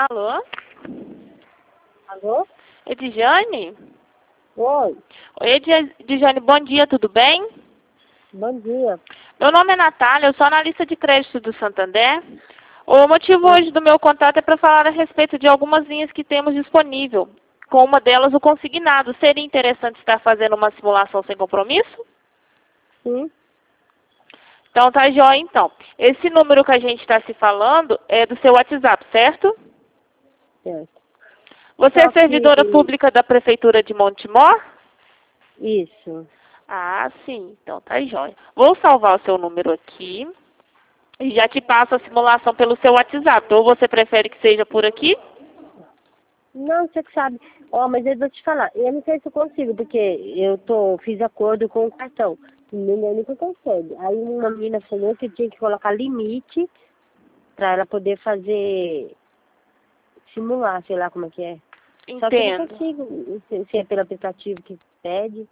Alô? Alô? Edjane? Oi, Oi, Edjane, bom dia, tudo bem? bom dia. Meu nome é Natália, eu sou analista de crédito do Santander. O motivo hoje do meu contato é para falar a respeito de algumas linhas que temos disponível. Com uma delas, o consignado. Seria interessante estar fazendo uma simulação sem compromisso? Sim, Então, tá jóia, então. Esse número que a gente está se falando é do seu WhatsApp, certo? certo. Você é Só servidora que, pública da Prefeitura de Montemor? isso, Ah, sim. Então, tá jóia. Vou salvar o seu número aqui e já te passo a simulação pelo seu WhatsApp. Ou você prefere que seja por aqui? não, você que sabe. Ó, mas eu vou te falar, eu não sei se eu consigo, porque fiz acordo com o cartão. Ninguém nunca consegue. Aí uma menina falou que tinha que colocar limite pra ela poder fazer, simular, sei lá como é que é. Só que eu não Entendo. consigo, se é pelo aplicativo que pede.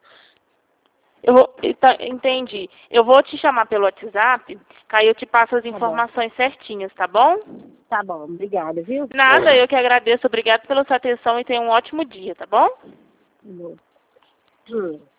Entendi. Eu vou te chamar pelo WhatsApp, que aí eu te passo as Tá bom. informações certinhas, tá bom? Tá bom, obrigada, viu? Nada, eu que agradeço. Obrigado pela sua atenção e tenha um ótimo dia, tá bom? Tá bom.